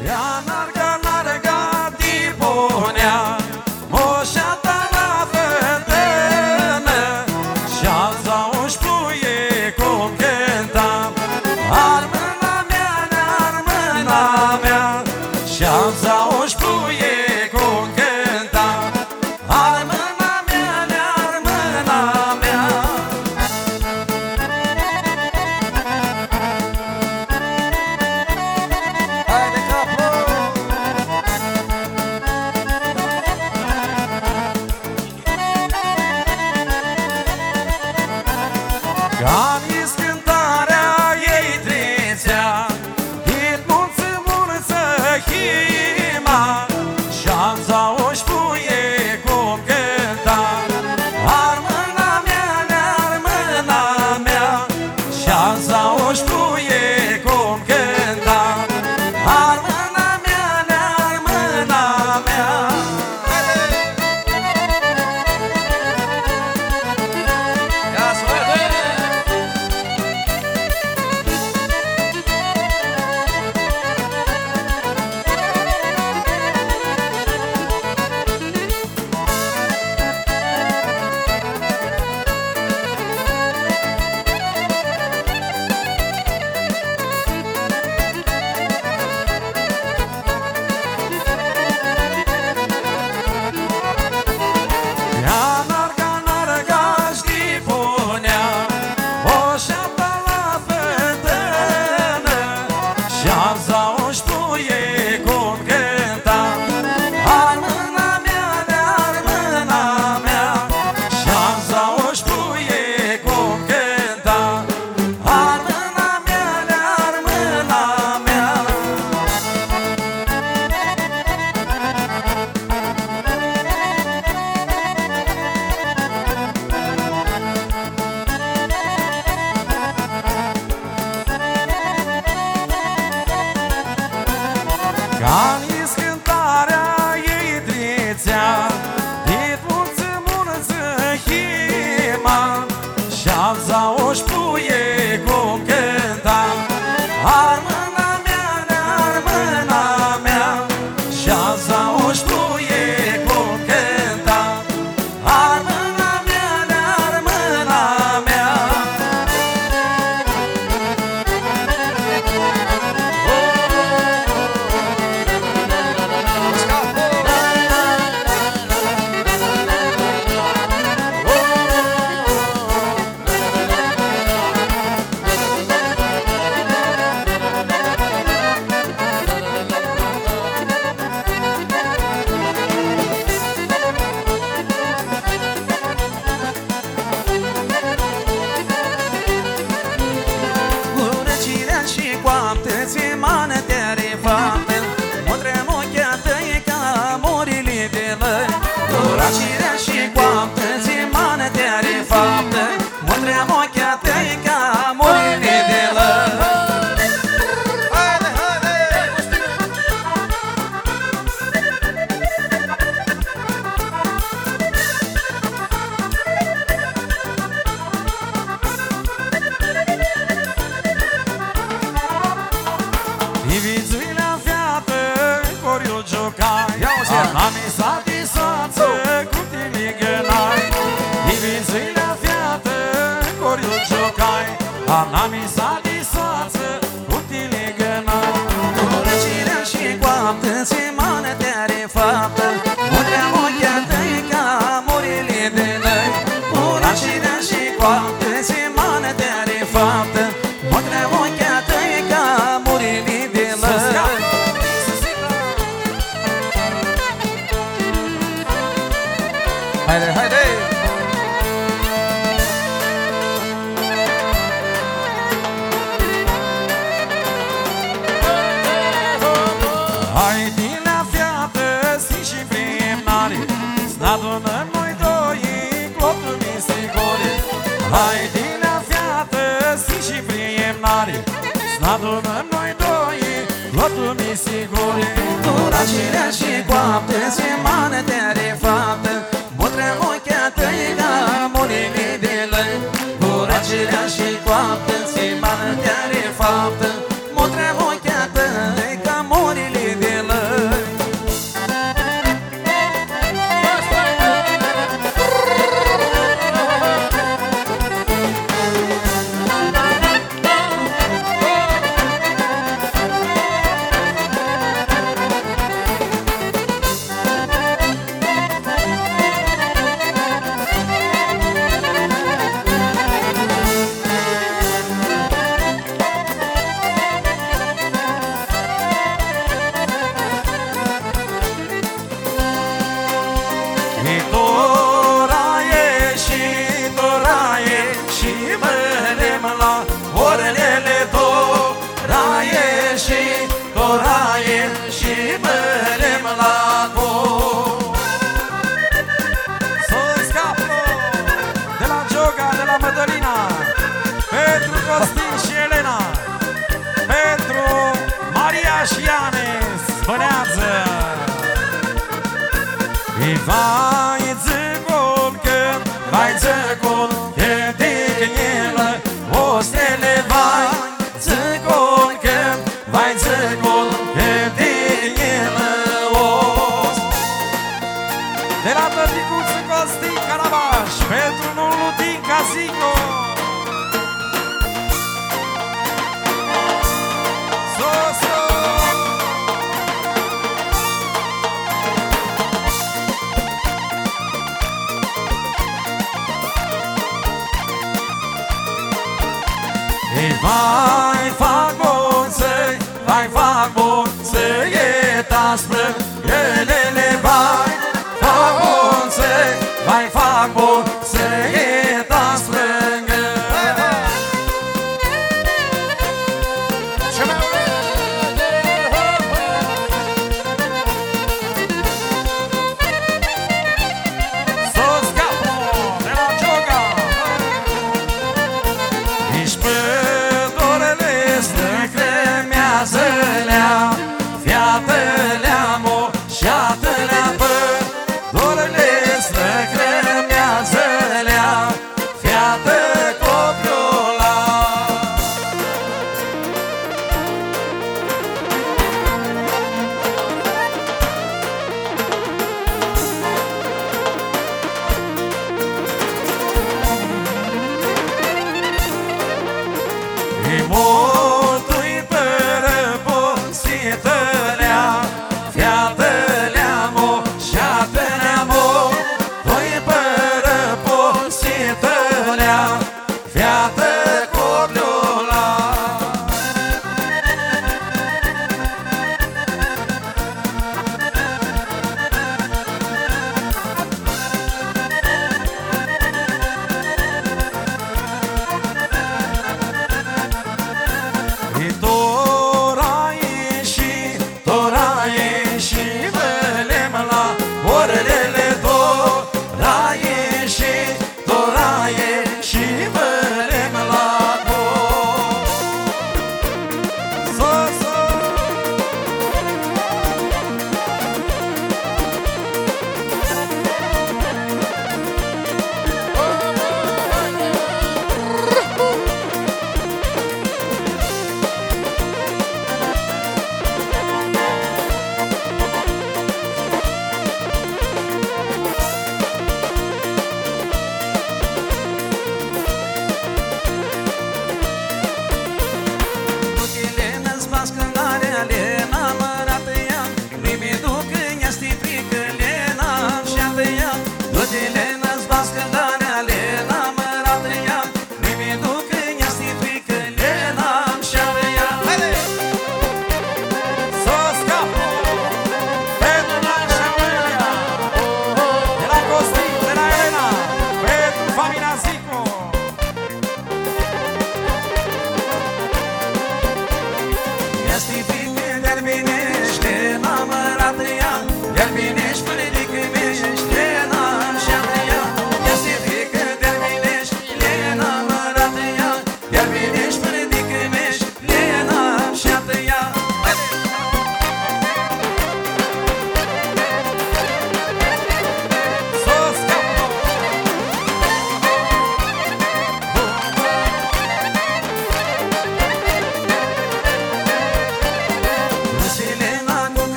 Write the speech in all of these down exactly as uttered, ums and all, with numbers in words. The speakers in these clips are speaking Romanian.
Ea narga, narga tipunea, moșata la fetână, și-azi auși puie cum cânta. Armâna mea, armâna mea, și-azi auși puie cum cânta. Armâna mea, armâna mea. Haide capul! Ca-n-is cântarea ei trițea, din mulță, mulță hima, și-azi auși puie cum cânta. Armâna mea, armâna mea, și-azi auși puie cum cânta. Armâna mea, armâna mea. Ia să vedem! Ea narga, narga și punea moșata la fetână, și-azi auși puie cum cânta. Armâna mea, armâna mea, și-azi auși puie cum cânta. Armâna mea, armâna mea. Ca-n-is cântarea ei trițea, din mulță, mulță hima, și-azi auși puie cum cânta. Armâna mea, armâna mea, și-azi auși puie cum cânta. Armâna mea, armâna mea. Gură cirea și coaptă, ți mană te-are faptă, mă-ntrem ochea tăi ca morile de lăi. Gură cirea și coaptă, ți mană te-are faptă, mă-ntrem ochea tăi ca morile de lăi. Haide, haide! Ivițuilea fiată, coriu giocai, Anami satisfață cu tine gânai. Ivițuilea fiată, coriu giocai, Anami satisfață cu tine gânai. Gură cirea și coaptă, ți mană te-are faptă, mă-ntrem ochea tăi ca morile de lăi. Gură cirea și coaptă, ți mană te-are faptă, mă-ntrem ochea tăi ca morile de lăi. Haide, haide! Hai din la fiată, si și primnare, s-adunăm noi doi, clotul mi se gore. Hai din la fiată, si și primnare, s-adunăm noi doi, clotul mi se gore. Gura cirea și coaptă, ți mană te-are faptă, mă-ntrem ochea tăi ca morile de lăi. Gura cirea și coaptă, ți mană te-are faptă, mă-ntrem ochea tăi ca morile de lăi. toraie și bărem la gol. Să scapă de la Gioga, de la Mădălina, pentru Costin și Elena, pentru Maria și Ianes, Băneață. I vai zăgol că, vai zăgol că dignilă o stele, vai zăgol că, vai zăgol că dignilă o. De la tăticuță Costin Carabaș, pentru nulu din Casico. Vai fac bonță, vai fac bonță, e taspră, elele, vai fac bonță, vai fac bonță, e taspră.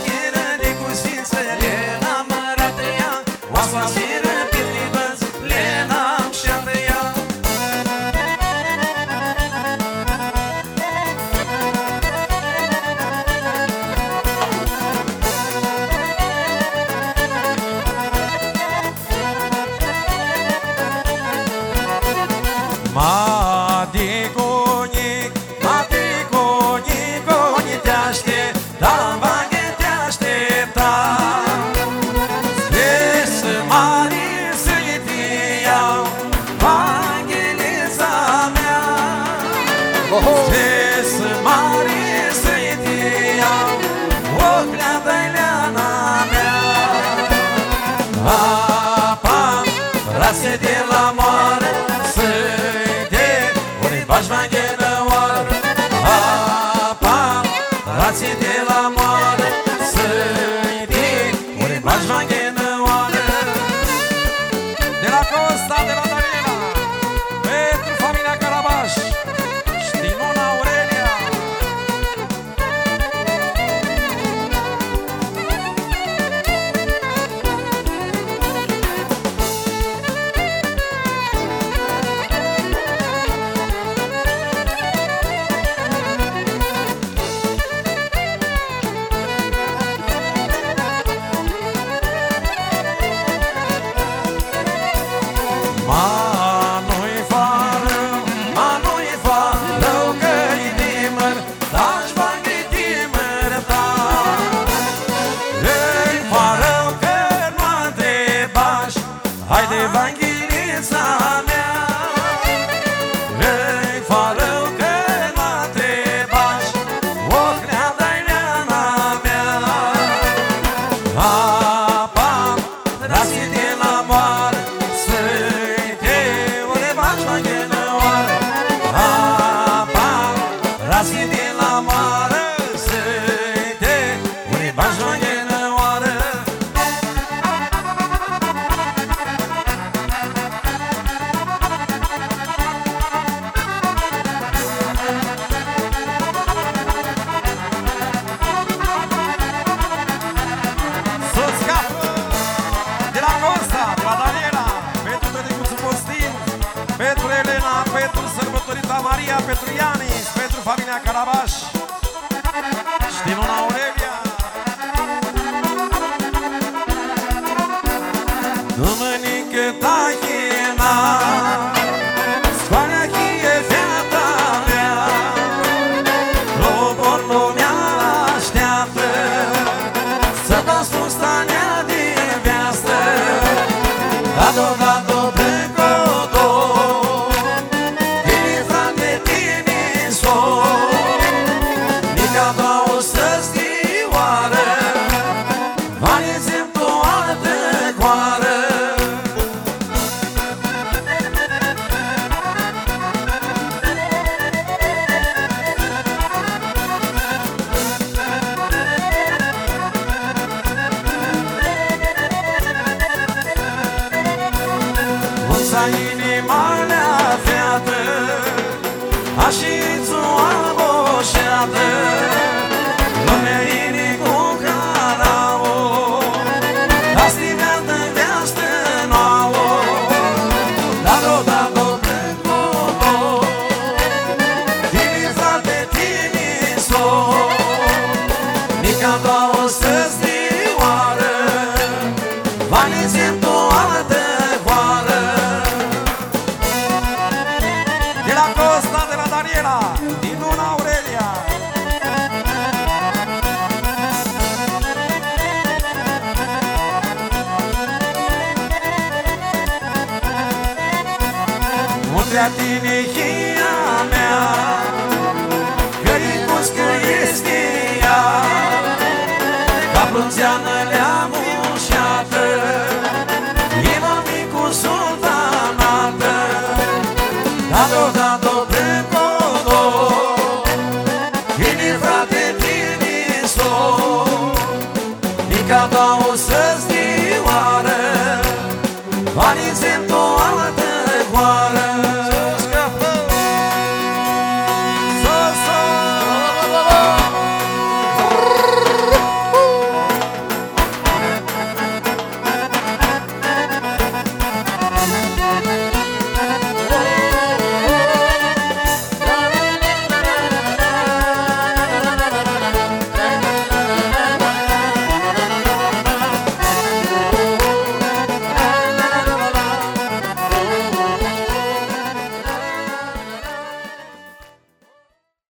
Oasma siră, pirli văz, Rație de la moară să-i de ori bași vanghenă oară. Apa, rație de la moară să-i de ori bași vanghenă oară. De la Costa, de la Daniela, pentru familia Carabaș, Știnuna Aurelia. Ma nu-i fară, ma nu-i fară, că-i dimăr, dași bani de dimăr, da. Ei fară că nu întrebași, haide vanghilița mea. Ei fară că nu întrebași, ochnea dai leana mea. Apa, rație de la moară, rație de la moară să-i de ori bași vanghenă oară. Să-ți capă de la Costa, de la Daniela, pentru Tăticuțul Postin, pentru Elena, pentru sărbătorita Maria, pentru Ianis, pentru familia Carabaș, Știnuna Aurelia. Duminică tahina, scoalea chie feata mea, lobor lumea așteaptă, să dau sustanea din viață, dado, dado, precoto, tine frate, tine sol, mica două să stioară, valizem tu altă coară. Unța inima mea fiată, așițu alboșeată, lumea inii cu carao, castiveată veastă nouă, dado, dado, precoto, tine frate, tine sol, mica două să stioară, valizem tu altă coară. De la Costa, de la Daniela, din Luna Aurelia. Unde-a tine cheia mea, că-i muscă este ea, ca plunțeană le-a mușeată, inima micu sultanată, dado, dado, precoto, tine frate, tine sol, mica două să stioară, valize